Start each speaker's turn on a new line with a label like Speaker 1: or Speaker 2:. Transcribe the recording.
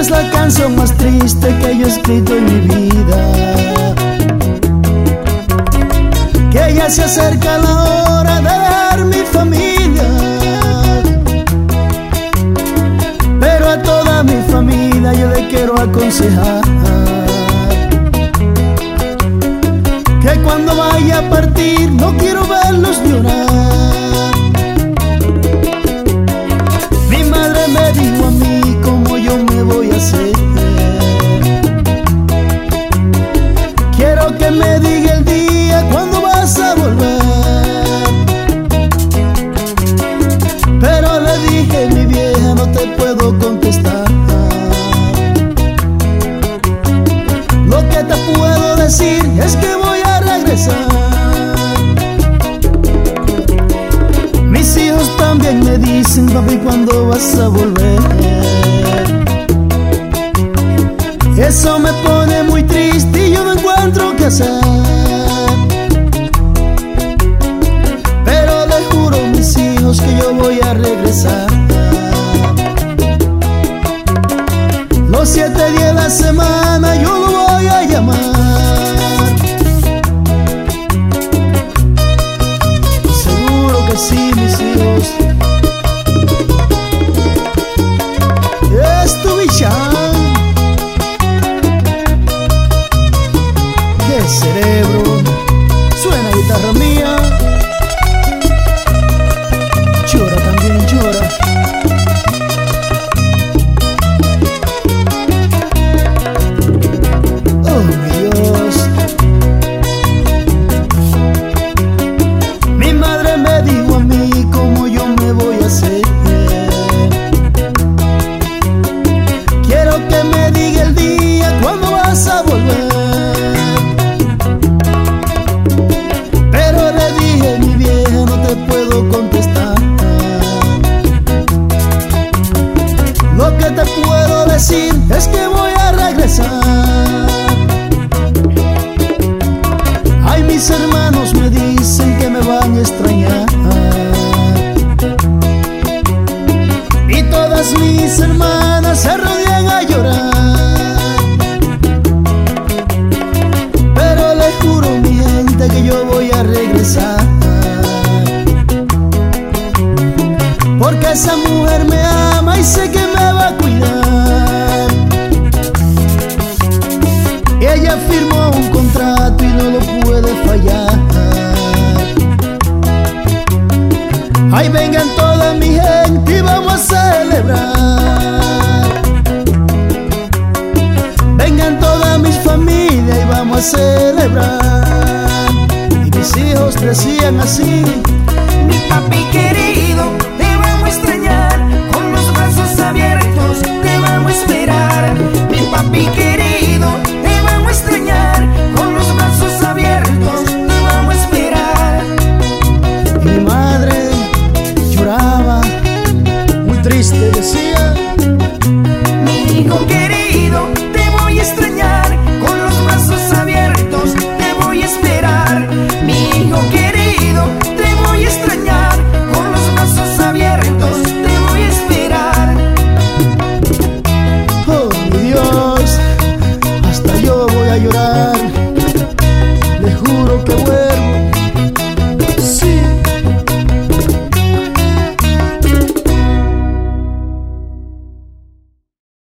Speaker 1: es la canción más triste que yo he escrito en mi vida. Que ya se acerca la hora de dejar mi familia, pero a toda mi familia yo le quiero aconsejar que cuando vaya a partir no quiero verlos llorar. Mi madre me dijo a mí cómo yo me voy a hacer. Quiero que me diga el día cuando vas a volver, pero le dije, mi vieja, no te puedo contestar. Lo que te puedo decir es que voy a regresar. Mis hijos también me dicen, papi, ¿cuándo vas a volver? Eso me pone muy triste y yo no encuentro qué hacer. Pero les juro a mis hijos que yo voy a regresar. Los 7 días de la semana yo lo voy a llamar. Seguro que sí, mis hijos. Es tu bichán. ¡Qué cerebro! Suena guitarra mía. Llora también, llora. Oh, mi Dios. Mi madre me dijo a mí cómo yo me voy a hacer. Quiero que me diga el día cuando vas a volver, pero le dije, mi vieja, no te puedo contestar. Lo que te puedo decir es que voy a regresar. Ay, mis hermanos me dicen que me van a extrañar, y todas mis hermanas se rodean a llorar. Pero les juro, mi gente, que yo voy a regresar, porque esa mujer me ama y sé que me va a cuidar. Ella firmó un contrato y no lo puede fallar. Ay, vengan toda mi gente y vamos a celebrar. Vengan toda mi familia y vamos a celebrar. Y mis hijos decían así:
Speaker 2: mi papi querido,